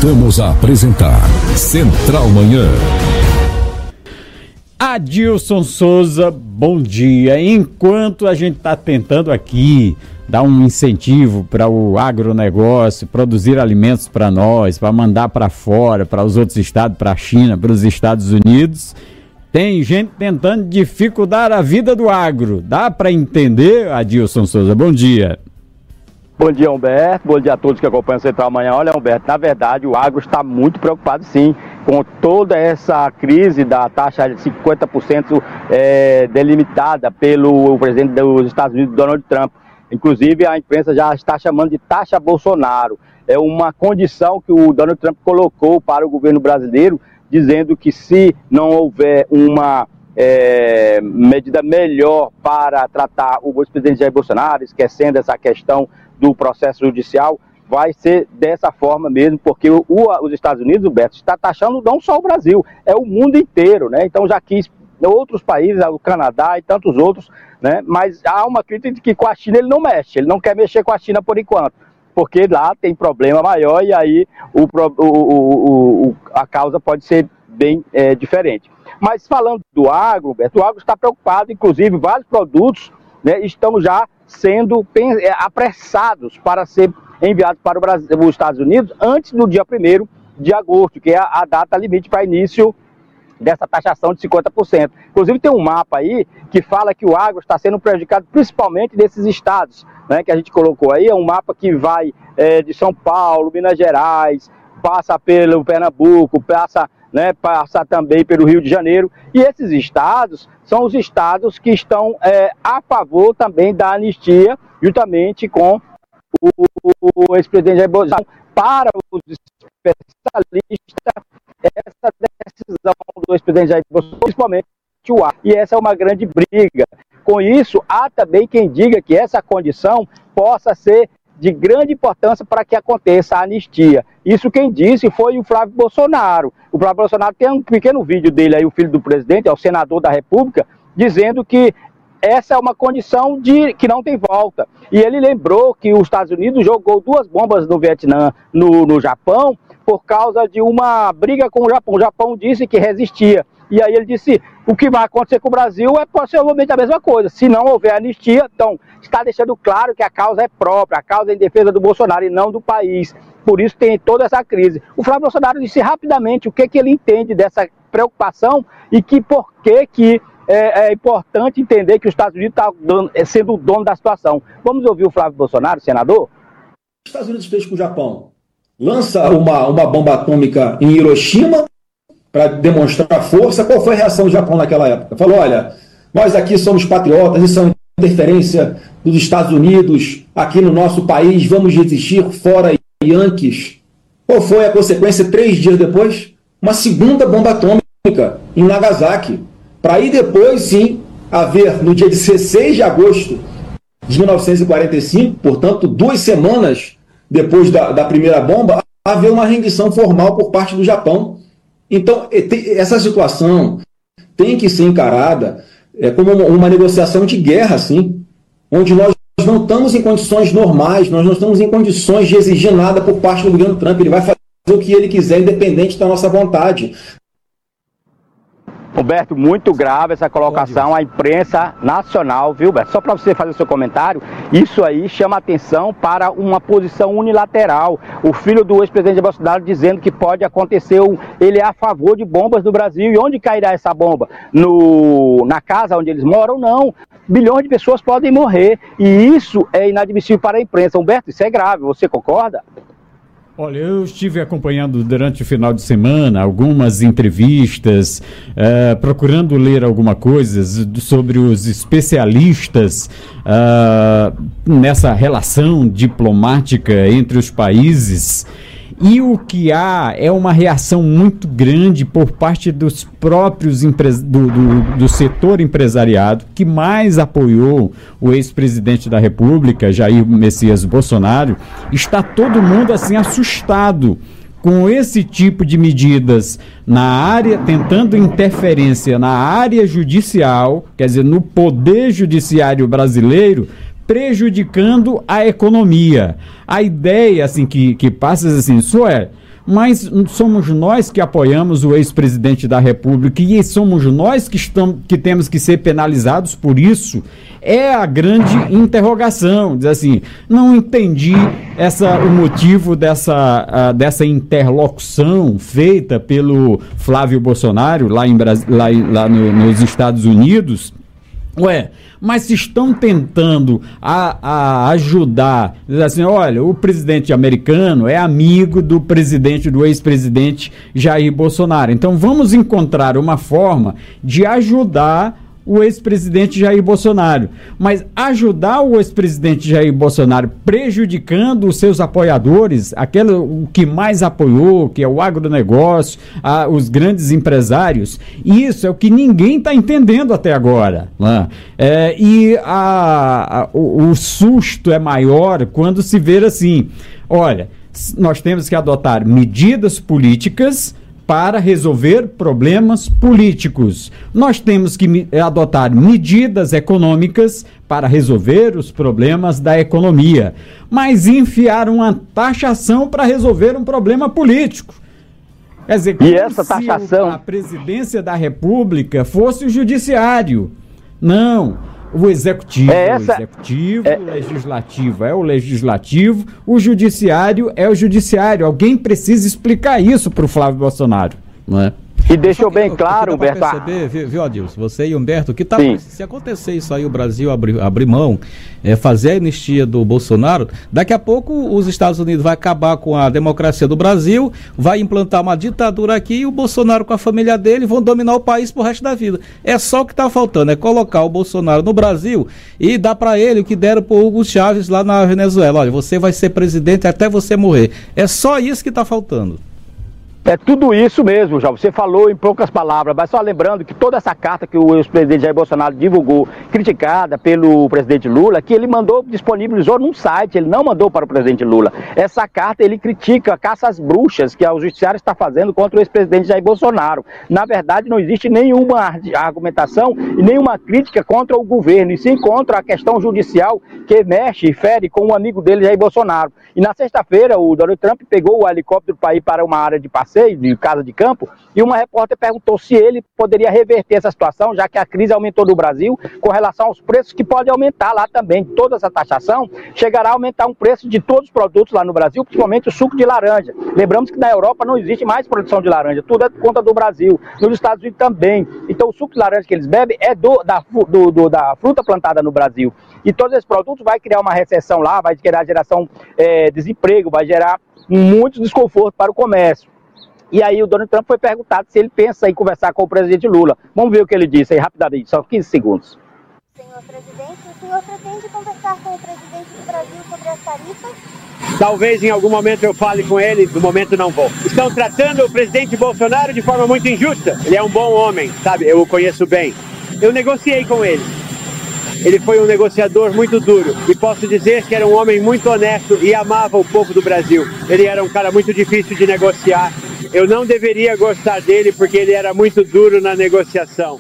Voltamos a apresentar Central Manhã. Adilson Souza, bom dia. Enquanto a gente está tentando aqui dar um incentivo para o agronegócio, produzir alimentos para nós, para mandar para fora, para os outros estados, para a China, para os Estados Unidos, tem gente tentando dificultar a vida do agro. Dá para entender, Adilson Souza? Bom dia. Bom dia, Humberto. Bom dia a todos que acompanham o Central Manhã. Olha, Humberto, na verdade o agro está muito preocupado, sim, com toda essa crise da taxa de 50% delimitada pelo presidente dos Estados Unidos, Donald Trump. Inclusive, a imprensa já está chamando de taxa Bolsonaro. É uma condição que o Donald Trump colocou para o governo brasileiro, dizendo que se não houver uma medida melhor para tratar o ex-presidente Jair Bolsonaro, esquecendo essa questão do processo judicial, vai ser dessa forma mesmo, porque os Estados Unidos, Humberto, está taxando não só o Brasil, é o mundo inteiro, né? Então já quis outros países, o Canadá e tantos outros, né? Mas há uma crítica de que com a China ele não mexe, ele não quer mexer com a China por enquanto, porque lá tem problema maior e aí a causa pode ser bem diferente. Mas falando do agro, Humberto, o agro está preocupado, inclusive vários produtos, né, estão já sendo apressados para ser enviados para os Estados Unidos antes do dia 1º de agosto, que é a data limite para início dessa taxação de 50%. Inclusive tem um mapa aí que fala que o agro está sendo prejudicado principalmente nesses estados, né, que a gente colocou aí, é um mapa que vai de São Paulo, Minas Gerais, passa pelo Pernambuco, passa também pelo Rio de Janeiro, e esses estados são os estados que estão a favor também da anistia, juntamente com o ex-presidente Jair Bolsonaro. Para os especialistas, essa decisão do ex-presidente Jair Bolsonaro, principalmente o ar, e essa é uma grande briga. Com isso, há também quem diga que essa condição possa ser de grande importância para que aconteça a anistia. Isso quem disse foi o Flávio Bolsonaro. O Flávio Bolsonaro tem um pequeno vídeo dele aí, o filho do presidente, é o senador da República, dizendo que essa é uma condição que não tem volta. E ele lembrou que os Estados Unidos jogou 2 bombas no Vietnã, no Japão, por causa de uma briga com o Japão. O Japão disse que resistia. E aí ele disse, o que vai acontecer com o Brasil é possivelmente a mesma coisa. Se não houver anistia, então está deixando claro que a causa é própria, a causa é em defesa do Bolsonaro e não do país. Por isso tem toda essa crise. O Flávio Bolsonaro disse rapidamente o que ele entende dessa preocupação e que por que é importante entender que os Estados Unidos está sendo o dono da situação. Vamos ouvir o Flávio Bolsonaro, senador? Os Estados Unidos fez com o Japão. Lança uma bomba atômica em Hiroshima para demonstrar força. Qual foi a reação do Japão naquela época? Falou, olha, nós aqui somos patriotas, isso é uma interferência dos Estados Unidos aqui no nosso país, vamos resistir, fora Yankees. Qual foi a consequência 3 dias depois? Uma segunda bomba atômica em Nagasaki. Para aí depois, sim, haver, no dia 16 de agosto de 1945, portanto, 2 semanas depois da primeira bomba, haver uma rendição formal por parte do Japão. Então, essa situação tem que ser encarada como uma negociação de guerra, sim, onde nós não estamos em condições normais, nós não estamos em condições de exigir nada por parte do governo Trump. Ele vai fazer o que ele quiser, independente da nossa vontade. Roberto, muito grave essa colocação, a imprensa nacional, viu, Beto? Só para você fazer o seu comentário, isso aí chama atenção para uma posição unilateral. O filho do ex-presidente Bolsonaro dizendo que pode acontecer, ele é a favor de bombas no Brasil. E onde cairá essa bomba? Na casa onde eles moram? Não. Bilhões de pessoas podem morrer. E isso é inadmissível para a imprensa. Humberto, isso é grave, você concorda? Olha, eu estive acompanhando durante o final de semana algumas entrevistas, procurando ler alguma coisa sobre os especialistas nessa relação diplomática entre os países. E o que há é uma reação muito grande por parte dos próprios do setor empresariado, que mais apoiou o ex-presidente da República, Jair Messias Bolsonaro. Está todo mundo assim assustado com esse tipo de medidas na área, tentando interferência na área judicial, quer dizer, no poder judiciário brasileiro, prejudicando a economia. A ideia assim que passa assim, isso mas somos nós que apoiamos o ex-presidente da República e somos nós que temos que ser penalizados por isso. É a grande interrogação. Diz assim, não entendi o motivo dessa interlocução feita pelo Flávio Bolsonaro lá nos Estados Unidos. Ué, mas se estão tentando ajudar, dizer assim, olha, o presidente americano é amigo do ex-presidente Jair Bolsonaro. Então vamos encontrar uma forma de ajudar o ex-presidente Jair Bolsonaro. Mas ajudar o ex-presidente Jair Bolsonaro prejudicando os seus apoiadores, o que mais apoiou, que é o agronegócio, os grandes empresários, isso é o que ninguém está entendendo até agora. Né? O susto é maior quando se vê assim, olha, nós temos que adotar medidas políticas para resolver problemas políticos. Nós temos que adotar medidas econômicas para resolver os problemas da economia. Mas enfiar uma taxação para resolver um problema político. Quer dizer, e essa taxação... a presidência da República fosse o judiciário. Não. O executivo o legislativo é o legislativo, o judiciário é o judiciário. Alguém precisa explicar isso para o Flávio Bolsonaro, não é? E deixou bem claro, Humberto. Perceber, viu, Adilson, você e Humberto, que se acontecer isso aí, o Brasil abrir mão, fazer a anistia do Bolsonaro, daqui a pouco os Estados Unidos vai acabar com a democracia do Brasil, vai implantar uma ditadura aqui e o Bolsonaro com a família dele vão dominar o país pro resto da vida. É só o que está faltando, é colocar o Bolsonaro no Brasil e dar para ele o que deram pro Hugo Chávez lá na Venezuela. Olha, você vai ser presidente até você morrer. É só isso que está faltando. É tudo isso mesmo, já. Você falou em poucas palavras, mas só lembrando que toda essa carta que o ex-presidente Jair Bolsonaro divulgou, criticada pelo presidente Lula, que ele disponibilizou num site, ele não mandou para o presidente Lula. Essa carta ele critica a caça às bruxas que o judiciário está fazendo contra o ex-presidente Jair Bolsonaro. Na verdade, não existe nenhuma argumentação e nenhuma crítica contra o governo, e sim contra a questão judicial que mexe e fere com o amigo dele, Jair Bolsonaro. E na sexta-feira, o Donald Trump pegou o helicóptero para ir para uma área de passeio, de casa de campo, e uma repórter perguntou se ele poderia reverter essa situação, já que a crise aumentou no Brasil, com relação aos preços que podem aumentar lá também. Toda essa taxação chegará a aumentar o preço de todos os produtos lá no Brasil, principalmente o suco de laranja. Lembramos que na Europa não existe mais produção de laranja, tudo é por conta do Brasil. Nos Estados Unidos também. Então o suco de laranja que eles bebem é da fruta plantada no Brasil. E todos esses produtos vai criar uma recessão lá, vai gerar desemprego, vai gerar muito desconforto para o comércio. E aí o Donald Trump foi perguntado se ele pensa em conversar com o presidente Lula. Vamos ver o que ele disse aí rapidamente, só 15 segundos. Senhor presidente, o senhor pretende conversar com o presidente do Brasil sobre as tarifas? Talvez em algum momento eu fale com ele, no momento não vou. Estão tratando o presidente Bolsonaro de forma muito injusta. Ele é um bom homem, sabe? Eu o conheço bem. Eu negociei com ele. Ele foi um negociador muito duro e posso dizer que era um homem muito honesto e amava o povo do Brasil. Ele era um cara muito difícil de negociar. Eu não deveria gostar dele porque ele era muito duro na negociação.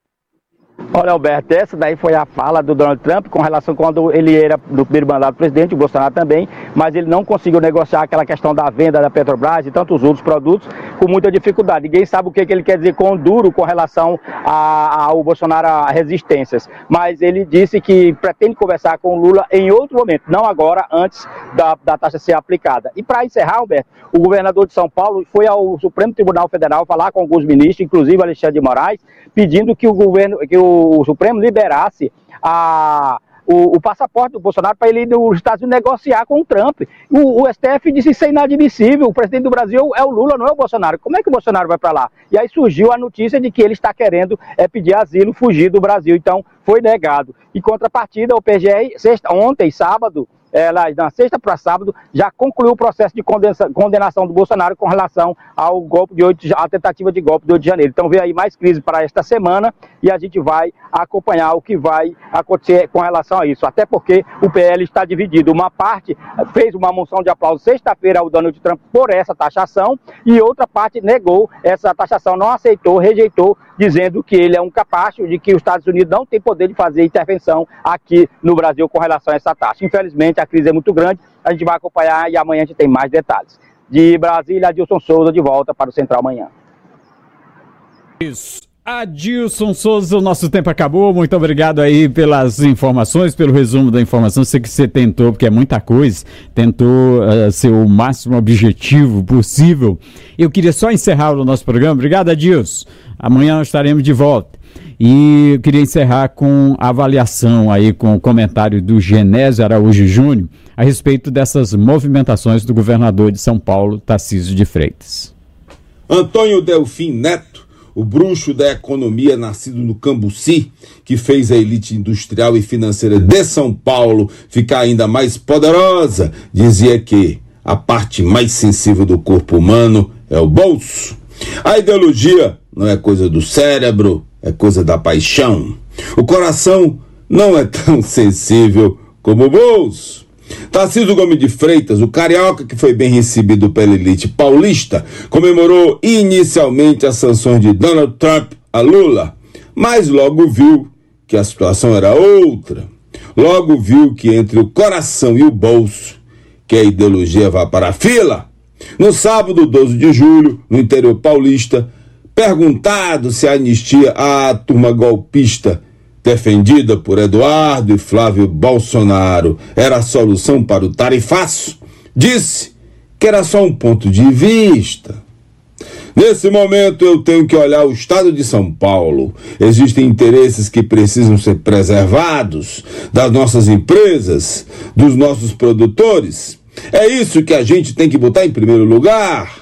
Olha, Alberto, essa daí foi a fala do Donald Trump com relação a quando ele era no primeiro mandato do presidente, o Bolsonaro também, mas ele não conseguiu negociar aquela questão da venda da Petrobras e tantos outros produtos com muita dificuldade. Ninguém sabe o que ele quer dizer com duro com relação ao Bolsonaro a resistências, mas ele disse que pretende conversar com o Lula em outro momento, não agora, antes da taxa ser aplicada. E para encerrar, Alberto, o governador de São Paulo foi ao Supremo Tribunal Federal falar com alguns ministros, inclusive Alexandre de Moraes, pedindo que o Supremo liberasse o passaporte do Bolsonaro para ele ir nos Estados Unidos negociar com o Trump. O STF disse isso é inadmissível, o presidente do Brasil é o Lula, não é o Bolsonaro. Como é que o Bolsonaro vai para lá? E aí surgiu a notícia de que ele está querendo pedir asilo, fugir do Brasil, então foi negado. Em contrapartida, o PGR, ontem, sábado, na sexta para sábado, já concluiu o processo de condenação do Bolsonaro com relação ao à tentativa de golpe do 8 de janeiro. Então vem aí mais crise para esta semana e a gente vai acompanhar o que vai acontecer com relação a isso. Até porque o PL está dividido. Uma parte fez uma moção de aplauso sexta-feira ao Donald Trump por essa taxação e outra parte negou essa taxação, não aceitou, rejeitou, dizendo que ele é um capacho, de que os Estados Unidos não têm poder de fazer intervenção aqui no Brasil com relação a essa taxa. Infelizmente, a crise é muito grande, a gente vai acompanhar e amanhã a gente tem mais detalhes. De Brasília, Adilson Souza, de volta para o Central Manhã. Isso. Adilson Souza, o nosso tempo acabou. Muito obrigado aí pelas informações, pelo resumo da informação. Sei que você tentou, porque é muita coisa, tentou ser o máximo objetivo possível. Eu queria só encerrar o nosso programa. Obrigado, Adilson. Amanhã nós estaremos de volta. E eu queria encerrar com a avaliação aí, com o comentário do Genésio Araújo Júnior a respeito dessas movimentações do governador de São Paulo, Tarcísio de Freitas. Antônio Delfim Neto, o bruxo da economia nascido no Cambuci, que fez a elite industrial e financeira de São Paulo ficar ainda mais poderosa, dizia que a parte mais sensível do corpo humano é o bolso. A ideologia não é coisa do cérebro, é coisa da paixão. O coração não é tão sensível como o bolso. Tarcísio Gomes de Freitas, o carioca que foi bem recebido pela elite paulista, comemorou inicialmente as sanções de Donald Trump a Lula, mas logo viu que a situação era outra. Logo viu que entre o coração e o bolso, que a ideologia vá para a fila. No sábado, 12 de julho, no interior paulista, perguntado se a anistia à turma golpista defendida por Eduardo e Flávio Bolsonaro era a solução para o tarifaço, disse que era só um ponto de vista. Nesse momento eu tenho que olhar o estado de São Paulo. Existem interesses que precisam ser preservados, das nossas empresas, dos nossos produtores. É isso que a gente tem que botar em primeiro lugar.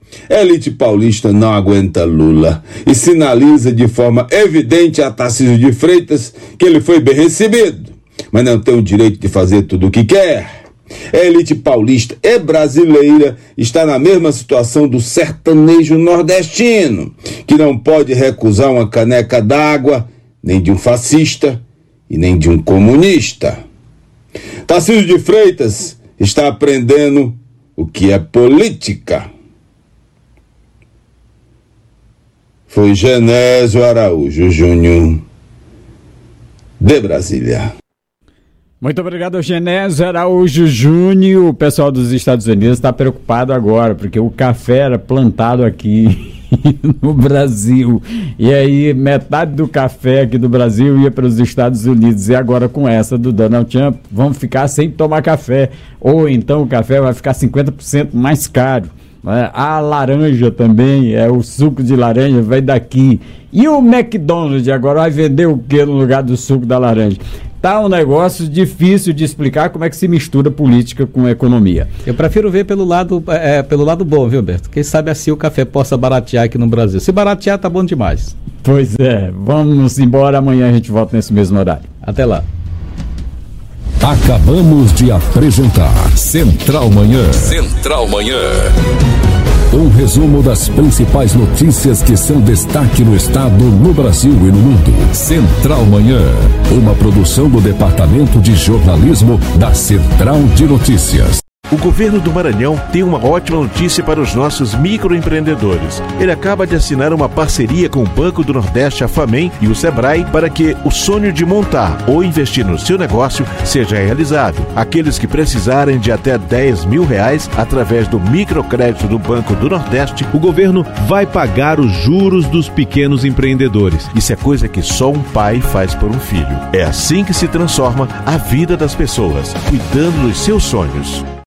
A elite paulista não aguenta Lula e sinaliza de forma evidente a Tarcísio de Freitas que ele foi bem recebido, mas não tem o direito de fazer tudo o que quer. A elite paulista e brasileira está na mesma situação do sertanejo nordestino, que não pode recusar uma caneca d'água, nem de um fascista e nem de um comunista. Tarcísio de Freitas está aprendendo o que é política. Foi Genésio Araújo Júnior, de Brasília. Muito obrigado, Genésio Araújo Júnior. O pessoal dos Estados Unidos está preocupado agora, porque o café era plantado aqui no Brasil. E aí, metade do café aqui do Brasil ia para os Estados Unidos. E agora, com essa do Donald Trump, vamos ficar sem tomar café. Ou então o café vai ficar 50% mais caro. A laranja também, o suco de laranja vai daqui. E o McDonald's agora vai vender o que no lugar do suco da laranja? Tá um negócio difícil de explicar como é que se mistura política com economia. Eu prefiro ver pelo lado bom, viu, Berto? Quem sabe assim o café possa baratear aqui no Brasil. Se baratear, tá bom demais. Pois é, vamos embora, amanhã a gente volta nesse mesmo horário. Até lá. Acabamos de apresentar Central Manhã. Central Manhã. Um resumo das principais notícias que são destaque no estado, no Brasil e no mundo. Central Manhã. Uma produção do Departamento de Jornalismo da Central de Notícias. O governo do Maranhão tem uma ótima notícia para os nossos microempreendedores. Ele acaba de assinar uma parceria com o Banco do Nordeste, a FAMEM e o Sebrae para que o sonho de montar ou investir no seu negócio seja realizado. Aqueles que precisarem de até R$10 mil através do microcrédito do Banco do Nordeste, o governo vai pagar os juros dos pequenos empreendedores. Isso é coisa que só um pai faz por um filho. É assim que se transforma a vida das pessoas, cuidando dos seus sonhos.